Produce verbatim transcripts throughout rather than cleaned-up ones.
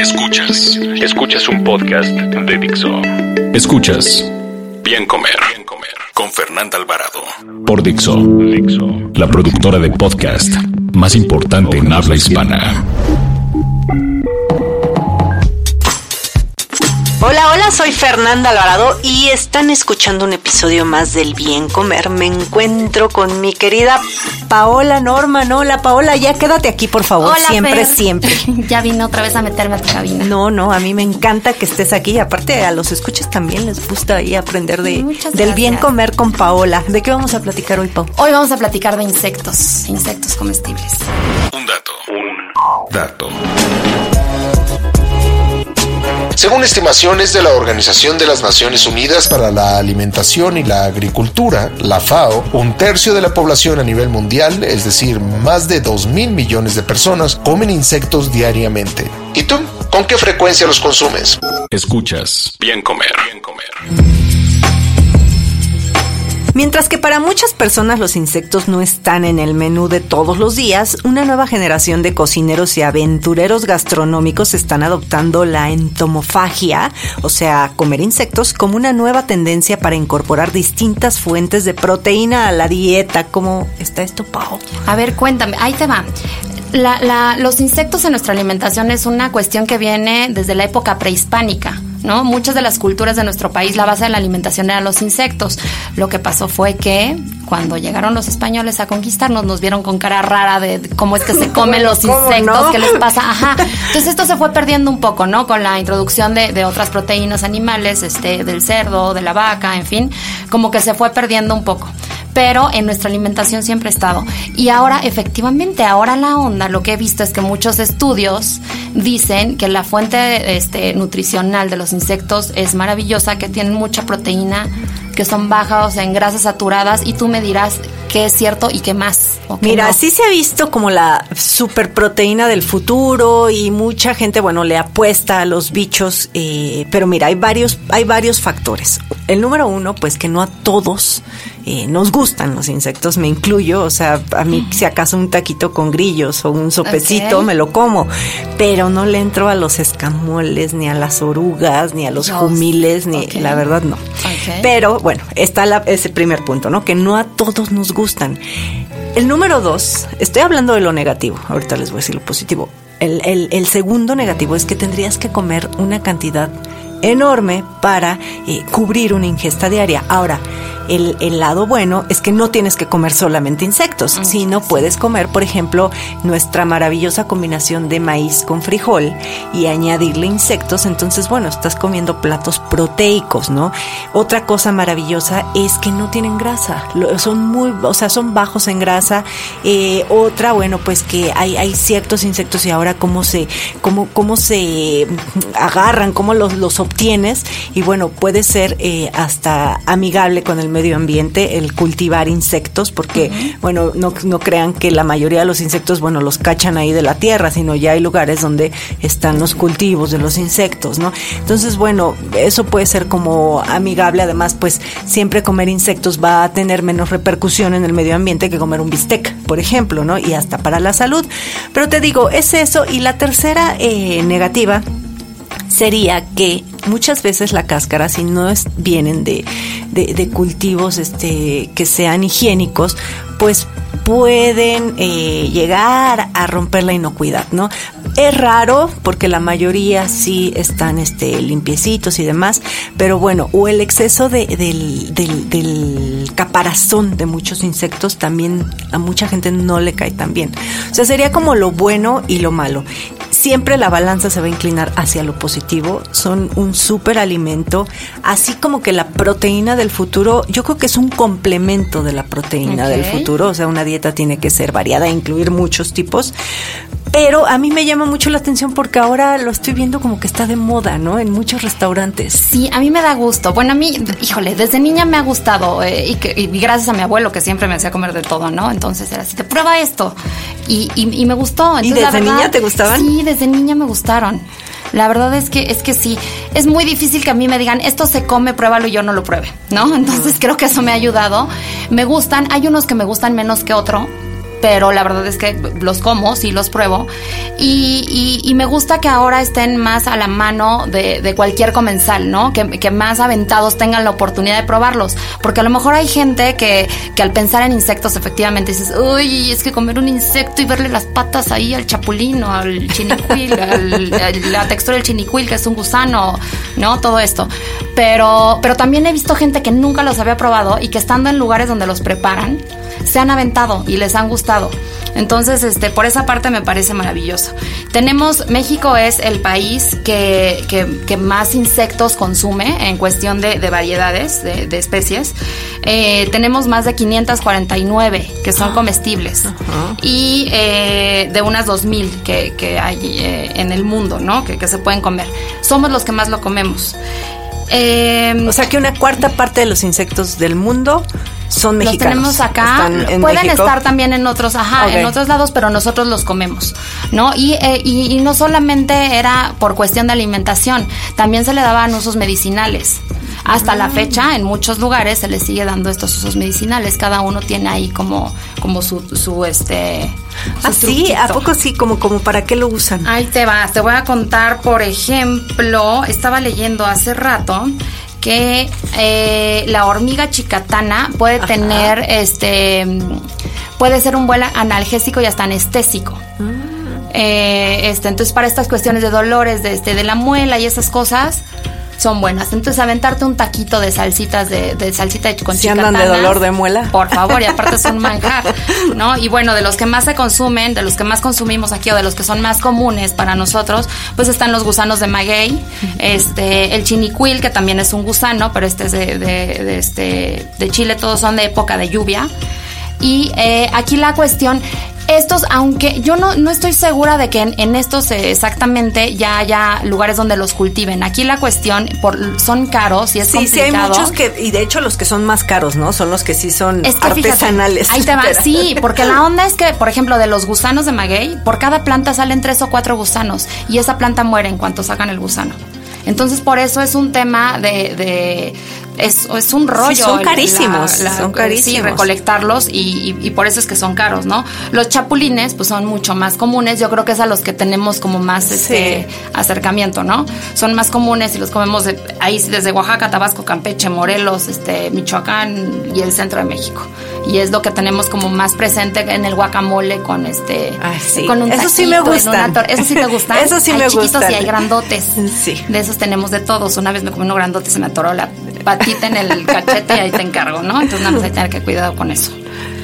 Escuchas, escuchas un podcast de Dixo. Escuchas Bien Comer, Bien Comer con Fernanda Alvarado por Dixo, Dixo, la productora de podcast más importante en habla hispana. Hola, hola, soy Fernanda Alvarado y están escuchando un episodio más del Bien Comer. Me encuentro con mi querida Paola Norman. Hola, Paola, ya quédate aquí, por favor. Hola, siempre, Fer. siempre. Ya vine otra vez a meterme a tu cabina. No, no, a mí me encanta que estés aquí. Aparte, a los escuchas también les gusta ahí aprender de, del Bien Comer con Paola. ¿De qué vamos a platicar hoy, Pau? Hoy vamos a platicar de insectos, insectos comestibles. Un dato, un dato. Según estimaciones de la Organización de las Naciones Unidas para la Alimentación y la Agricultura, la FAO, un tercio de la población a nivel mundial, es decir, más de dos mil millones de personas, comen insectos diariamente. ¿Y tú? ¿Con qué frecuencia los consumes? Escuchas Bien Comer, Bien Comer. Mientras que para muchas personas los insectos no están en el menú de todos los días, una nueva generación de cocineros y aventureros gastronómicos están adoptando la entomofagia, o sea, comer insectos, como una nueva tendencia para incorporar distintas fuentes de proteína a la dieta. ¿Cómo está esto, Pau? A ver, cuéntame, ahí te va. La, la, los insectos en nuestra alimentación es una cuestión que viene desde la época prehispánica, ¿no? Muchas de las culturas de nuestro país, la base de la alimentación eran los insectos. Lo que pasó fue que cuando llegaron los españoles a conquistarnos, nos vieron con cara rara de cómo es que se comen los insectos, ¿no? ¿Qué les pasa? Ajá. Entonces esto se fue perdiendo un poco, ¿no? Con la introducción de, de otras proteínas animales, este, del cerdo, de la vaca, en fin, como que se fue perdiendo un poco. Pero en nuestra alimentación siempre ha estado. Y ahora, efectivamente, ahora la onda, lo que he visto es que muchos estudios dicen que la fuente este, nutricional de los insectos es maravillosa, que tienen mucha proteína, que son bajas en grasas saturadas, y tú me dirás qué es cierto y qué más. ¿O qué Mira, no? sí se ha visto como la superproteína del futuro y mucha gente, bueno, le apuesta a los bichos, eh, pero mira, hay varios, hay varios factores. El número uno, pues que no a todos eh, nos gustan los insectos, me incluyo, o sea, a mí si acaso un taquito con grillos o un sopecito Okay. me lo como, pero no le entro a los escamoles, ni a las orugas, ni a los Dios. jumiles, ni Okay. la verdad no. Okay. Pero bueno, está la, ese primer punto, ¿no? Que no a todos nos gustan. El número dos, estoy hablando de lo negativo, ahorita les voy a decir lo positivo. El, el, el segundo negativo es que tendrías que comer una cantidad enorme para eh, cubrir una ingesta diaria. Ahora, el, el lado bueno es que no tienes que comer solamente insectos, mm, sino sí. puedes comer, por ejemplo, nuestra maravillosa combinación de maíz con frijol y añadirle insectos. Entonces, bueno, estás comiendo platos proteicos, ¿no? Otra cosa maravillosa es que no tienen grasa, son muy, o sea, son bajos en grasa. Eh, otra, bueno, pues que hay, hay ciertos insectos y ahora cómo se, cómo, cómo se agarran, cómo los, los obtienes, y bueno, puede ser eh, hasta amigable con el medio ambiente el cultivar insectos, porque uh-huh. bueno, no, no crean que la mayoría de los insectos, bueno, los cachan ahí de la tierra, sino ya hay lugares donde están los cultivos de los insectos, ¿no? Entonces, bueno, eso puede ser como amigable. Además, pues siempre comer insectos va a tener menos repercusión en el medio ambiente que comer un bistec, por ejemplo, ¿no? Y hasta para la salud. Pero te digo, es eso. Y la tercera eh, negativa sería que muchas veces la cáscara, si no es, vienen de, de, de cultivos este, que sean higiénicos, pues pueden eh, llegar a romper la inocuidad, ¿no? Es raro porque la mayoría sí están este, limpiecitos y demás, pero bueno, o el exceso de, del, del, del caparazón de muchos insectos también a mucha gente no le cae tan bien. O sea, sería como lo bueno y lo malo. Siempre la balanza se va a inclinar hacia lo positivo. Son un súper alimento, así como que la proteína del futuro, yo creo que es un complemento de la proteína okay. del futuro. O sea, una dieta tiene que ser variada, incluir muchos tipos. Pero a mí me llama mucho la atención porque ahora lo estoy viendo como que está de moda, ¿no? En muchos restaurantes. Sí, a mí me da gusto. Bueno, a mí, híjole, desde niña me ha gustado eh, y, que, y gracias a mi abuelo que siempre me hacía comer de todo, ¿no? Entonces era así, te prueba esto. Y, y, y me gustó. Entonces, ¿y desde la verdad, niña te gustaban? Sí, desde niña me gustaron. La verdad es que es que sí, es muy difícil que a mí me digan, esto se come, pruébalo, y yo no lo pruebe, ¿no? Entonces creo que eso me ha ayudado. Me gustan, hay unos que me gustan menos que otro. pero la verdad es que los como, sí los pruebo. Y, y, y me gusta que ahora estén más a la mano de, de cualquier comensal, ¿no? Que, que más aventados tengan la oportunidad de probarlos. Porque a lo mejor hay gente que, que al pensar en insectos, efectivamente dices, uy, es que comer un insecto y verle las patas ahí al chapulín o al chinicuil, al, al, la textura del chinicuil, que es un gusano, ¿no? Todo esto. Pero, pero también he visto gente que nunca los había probado y que estando en lugares donde los preparan, se han aventado y les han gustado. Entonces, este, por esa parte me parece maravilloso. Tenemos, México es el país que, que, que más insectos consume en cuestión de, de variedades, de, de especies. Eh, tenemos más de quinientos cuarenta y nueve que son comestibles. Uh-huh. Y eh, de unas dos mil que, que hay eh, en el mundo, ¿no? Que, que se pueden comer. Somos los que más lo comemos. Eh, o sea que una cuarta parte de los insectos del mundo son mexicanos. Los tenemos acá, pueden México. Estar también en otros, ajá, okay. en otros lados, pero nosotros los comemos, ¿no? Y, eh, y, y no solamente era por cuestión de alimentación, también se le daban usos medicinales. Hasta mm. la fecha, en muchos lugares se le sigue dando estos usos medicinales. Cada uno tiene ahí como, como su, su este. Su ¿Ah, sí? ¿A poco sí? ¿Como, como para qué lo usan? Ahí te vas. Te voy a contar, por ejemplo, estaba leyendo hace rato que eh, la hormiga chicatana puede Ajá. tener, este, puede ser un buen analgésico y hasta anestésico. Mm. Eh, este, entonces para estas cuestiones de dolores, de, este, de la muela y esas cosas, son buenas. Entonces aventarte un taquito de salsitas de, de salsita con si chicatanas, andan de dolor de muela, por favor, y aparte son manjar, ¿no? Y bueno, de los que más se consumen, de los que más consumimos aquí o de los que son más comunes para nosotros, pues están los gusanos de maguey, este, el chinicuil, que también es un gusano, pero este es de, de, de este de Chile, todos son de época de lluvia. Y eh, aquí la cuestión, estos, aunque yo no, no estoy segura de que en, en estos eh, exactamente ya haya lugares donde los cultiven. Aquí la cuestión, por, son caros y es sí, complicado. Sí, hay muchos que, y de hecho los que son más caros, ¿no? Son los que sí son es que artesanales. Fíjate, ahí te va, pero... sí, porque la onda es que, por ejemplo, de los gusanos de maguey, por cada planta salen tres o cuatro gusanos y esa planta muere en cuanto sacan el gusano. Entonces, por eso es un tema de... de es, es un rollo. Sí, son carísimos. La, la, son carísimos. Sí, recolectarlos y, y, y por eso es que son caros, ¿no? Los chapulines, pues son mucho más comunes. Yo creo que es a los que tenemos como más sí. este acercamiento, ¿no? Son más comunes y los comemos de, ahí desde Oaxaca, Tabasco, Campeche, Morelos, este, Michoacán y el centro de México. Y es lo que tenemos como más presente en el guacamole con este... Ay, sí. Con un eso sí me gustan. Tor- eso sí te gustan. Eso sí hay me chiquitos gustan. Y hay grandotes. Sí. De esos tenemos de todos. Una vez me comí uno grandote y se me atoró la patita en el cachete y ahí te encargo, ¿no? Entonces nada más hay que tener que cuidado con eso.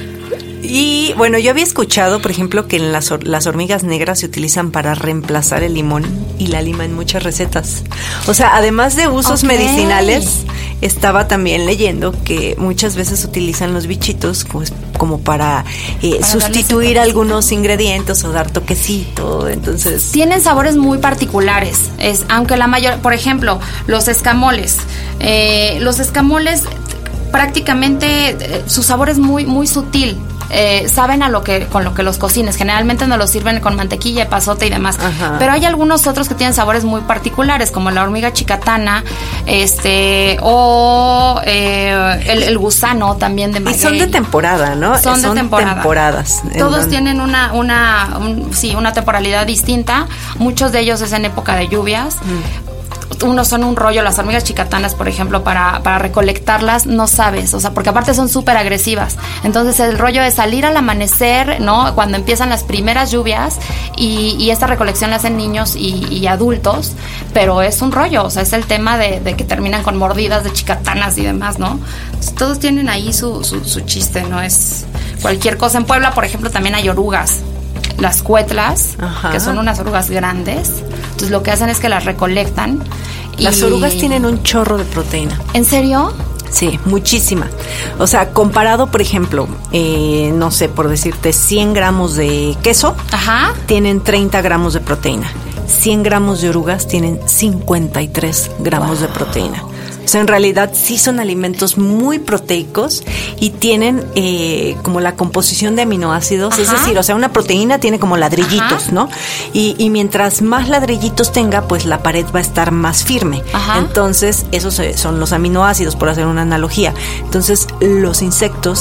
Y bueno, yo había escuchado, por ejemplo, que en las, las hormigas negras se utilizan para reemplazar el limón y la lima en muchas recetas. O sea, además de usos okay. medicinales, estaba también leyendo que muchas veces utilizan los bichitos pues, como para, eh, para sustituir algunos ingredientes o dar toquecito. Entonces tienen sabores muy particulares. Es, aunque la mayor, por ejemplo, los escamoles. Eh, los escamoles prácticamente eh, su sabor es muy muy sutil. Eh, saben a lo que con lo que los cocines. Generalmente nos los sirven con mantequilla, epazote y demás. Ajá. Pero hay algunos otros que tienen sabores muy particulares, como la hormiga chicatana, este, o eh, el, el gusano también de maguey. Y son de temporada, ¿no? Son, son de temporada. temporadas. Todos donde... tienen una, una, un, sí, una temporalidad distinta. Muchos de ellos es en época de lluvias. Mm. Unos son un rollo, las hormigas chicatanas, por ejemplo, para, para recolectarlas, no sabes, o sea, porque aparte son súper agresivas. Entonces el rollo es salir al amanecer, ¿no? Cuando empiezan las primeras lluvias y, y esta recolección la hacen niños y, y adultos, pero es un rollo, o sea, es el tema de, de que terminan con mordidas de chicatanas y demás, ¿no? Entonces, todos tienen ahí su, su, su chiste, no es cualquier cosa. En Puebla, por ejemplo, también hay orugas. Las cuetlas, Ajá. que son unas orugas grandes. Entonces lo que hacen es que las recolectan. Las y... orugas tienen un chorro de proteína. ¿En serio? Sí, muchísima. O sea, comparado, por ejemplo, eh, no sé, por decirte, cien gramos de queso, Ajá. tienen treinta gramos de proteína. cien gramos de orugas tienen cincuenta y tres gramos wow. de proteína. O sea, en realidad sí son alimentos muy proteicos y tienen eh, como la composición de aminoácidos, Ajá. es decir, o sea, una proteína tiene como ladrillitos, Ajá. ¿no? Y, y mientras más ladrillitos tenga, pues la pared va a estar más firme. Ajá. Entonces, esos son los aminoácidos, por hacer una analogía. Entonces, los insectos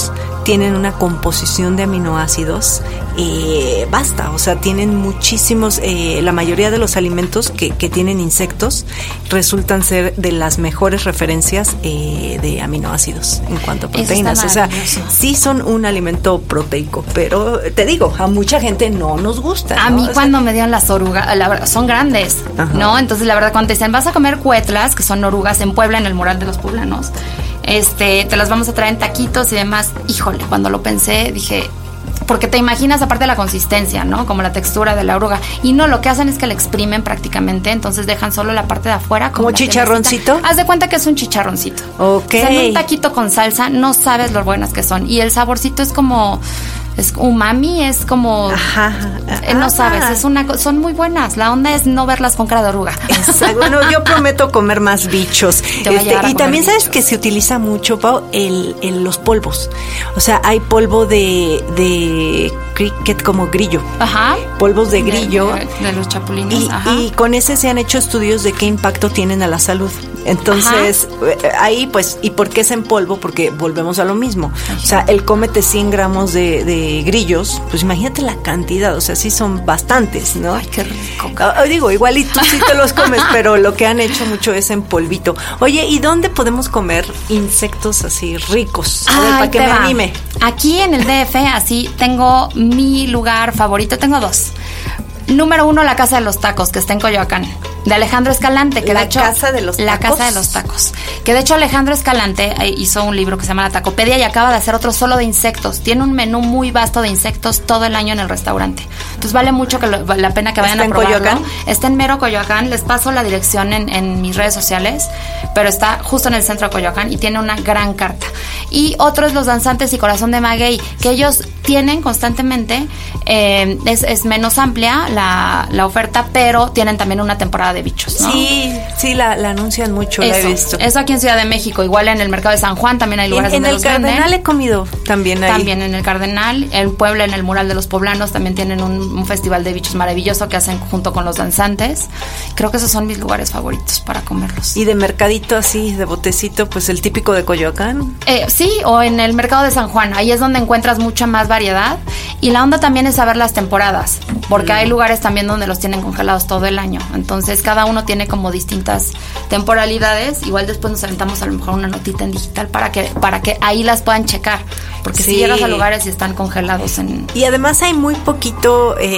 tienen una composición de aminoácidos eh, basta, o sea, tienen muchísimos, eh, la mayoría de los alimentos que, que tienen insectos resultan ser de las mejores referencias eh, de aminoácidos en cuanto a proteínas. O sea, sí son un alimento proteico, pero te digo, a mucha gente no nos gusta, ¿no? A mí o cuando sea, me dieron las orugas, la verdad, son grandes, ajá, ¿no? Entonces, la verdad, cuando te dicen, vas a comer cuetlas, que son orugas en Puebla, en el mural de los poblanos, este, te las vamos a traer en taquitos y demás. Híjole, cuando lo pensé, dije... Porque te imaginas aparte de la consistencia, ¿no? Como la textura de la oruga. Y no, lo que hacen es que la exprimen prácticamente, entonces dejan solo la parte de afuera. ¿Como chicharroncito? Haz de cuenta que es un chicharroncito. Ok. O sea, en un taquito con salsa, no sabes lo buenas que son. Y el saborcito es como... Es umami, es como... Ajá, eh, no sabes, es una co- son muy buenas. La onda es no verlas con cara de oruga. Exacto. Bueno, yo prometo comer más bichos. Te voy a llevar a y comer también sabes bichos. que se utiliza mucho, Pau, el, el, los polvos. O sea, hay polvo de, de cricket como grillo. Ajá. Polvos de grillo. De, de, de los chapulines, Y, ajá. y con ese se han hecho estudios de qué impacto tienen a la salud. Entonces, eh, ahí pues, ¿y por qué es en polvo? Porque volvemos a lo mismo. O sea, el cómete cien gramos de, de grillos, pues imagínate la cantidad, o sea, sí son bastantes, ¿no? Ay, qué rico. Ah, digo, igual y tú sí te los comes, pero lo que han hecho mucho es en polvito. Oye, ¿y dónde podemos comer insectos así ricos? A ver, Ay, para que te me va. anime. Aquí en el D F, así, tengo mi lugar favorito. Tengo dos. Número uno, la Casa de los Tacos, que está en Coyoacán, de Alejandro Escalante, que ¿La de hecho... Casa de los La Tacos? Casa de los Tacos. Que de hecho Alejandro Escalante eh, hizo un libro que se llama La Tacopedia y acaba de hacer otro solo de insectos. Tiene un menú muy vasto de insectos todo el año en el restaurante. Entonces vale mucho que lo, la pena que vayan ¿Está a en probarlo. Coyoacán? Está en mero Coyoacán. Les paso la dirección en, en mis redes sociales, pero está justo en el centro de Coyoacán y tiene una gran carta. Y otro es Los Danzantes y Corazón de Maguey, que ellos tienen constantemente, eh, es, es menos amplia la, la oferta, pero tienen también una temporada de bichos, ¿no? Sí, sí, la, la anuncian mucho, la he Eso, visto. eso aquí en Ciudad de México, igual en el mercado de San Juan también hay En, lugares en donde el los venden. Cardenal he comido también ahí. También en el Cardenal, en Puebla, en el Mural de los Poblanos, también tienen un, un festival de bichos maravilloso que hacen junto con los danzantes. Creo que esos son mis lugares favoritos para comerlos. Y de mercadito así, de botecito, pues el típico de Coyoacán. Eh, sí, o en el mercado de San Juan, ahí es donde encuentras mucha más variedad. Y la onda también es saber las temporadas, porque mm. hay lugares también donde los tienen congelados todo el año. Entonces cada uno tiene como distintas temporalidades. Igual después nos aventamos a lo mejor una notita en digital para que, para que ahí las puedan checar. Porque Sí. si llegas a lugares y están congelados en... Y además hay muy poquito eh,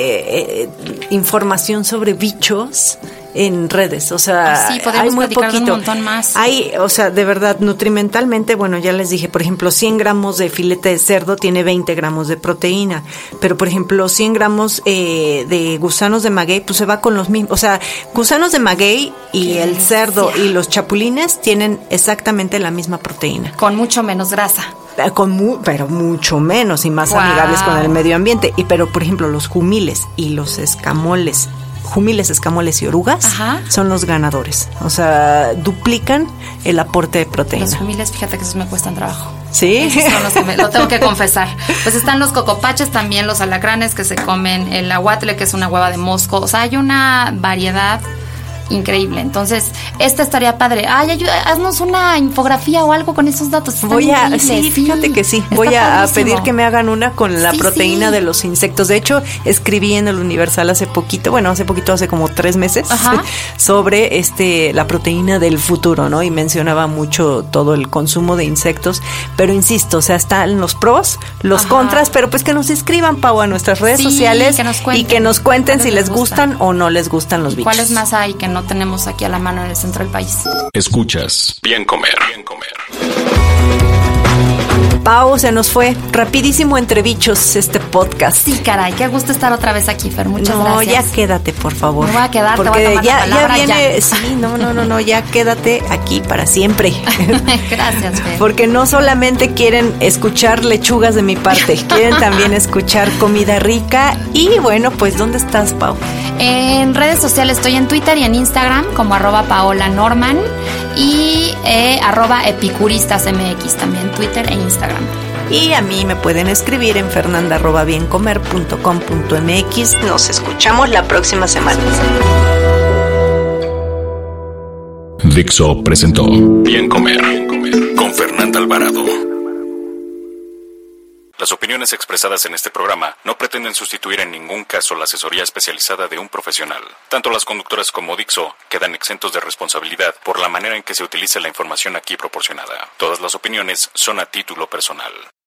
eh, información sobre bichos en redes, o sea, Ah, sí, podríamos hay muy platicar de un poquito. montón más. Hay, o sea, de verdad, nutrimentalmente, bueno, ya les dije, por ejemplo, cien gramos de filete de cerdo tiene veinte gramos de proteína, pero por ejemplo, cien gramos eh, de gusanos de maguey, pues se va con los mismos, o sea, gusanos de maguey y Qué el delicia. cerdo y los chapulines tienen exactamente la misma proteína. Con mucho menos grasa. Con mu- pero mucho menos y más Wow. amigables con el medio ambiente. Y pero por ejemplo los jumiles y los escamoles, jumiles, escamoles y orugas, Ajá. son los ganadores. O sea, duplican el aporte de proteína. Los jumiles, fíjate que esos me cuestan trabajo. ¿Sí? Esos son los que me- lo tengo que confesar. Pues están los cocopaches también, los alacranes que se comen, el aguatle que es una hueva de mosco. O sea, hay una variedad increíble. Entonces, esta estaría padre. Ay, ayuda, haznos una infografía o algo con esos datos. Están Voy a, increíbles, sí, fíjate que sí. Está Voy a, a padrísimo. pedir que me hagan una con la Sí, proteína sí. de los insectos. De hecho, escribí en el Universal hace poquito, bueno, hace poquito, hace como tres meses, Ajá. sobre este la proteína del futuro, ¿no? Y mencionaba mucho todo el consumo de insectos. Pero insisto, o sea, están los pros, los Ajá. contras, pero pues que nos escriban, Pau, a nuestras redes Sí, sociales que nos y cuenten que nos cuenten cuáles si les les gustan o no les gustan los bichos. ¿Cuáles más hay que no tenemos aquí a la mano en el centro del país? Escuchas Bien Comer. Bien Comer. Pau, se nos fue rapidísimo entre bichos este podcast. Sí, caray, qué gusto estar otra vez aquí, Fer. Muchas no, gracias. ya quédate, por favor. Me voy a quedar, te porque voy a tomar ya, la palabra ya viene, ya. sí, no, no, no, no, ya quédate aquí para siempre. Gracias, Fer. Porque no solamente quieren escuchar lechugas de mi parte, quieren también escuchar comida rica. Y bueno, pues, ¿dónde estás, Pau? En redes sociales estoy en Twitter y en Instagram como arroba Paola Norman y eh, arroba epicuristasmx también, Twitter e Instagram. Y a mí me pueden escribir en fernanda arroba biencomer punto com punto mx. Nos escuchamos la próxima semana. Dixo presentó Bien Comer con Fernanda Alvarado. opiniones expresadas en este programa no pretenden sustituir en ningún caso la asesoría especializada de un profesional. Tanto las conductoras como Dixo quedan exentos de responsabilidad por la manera en que se utiliza la información aquí proporcionada. Todas las opiniones son a título personal.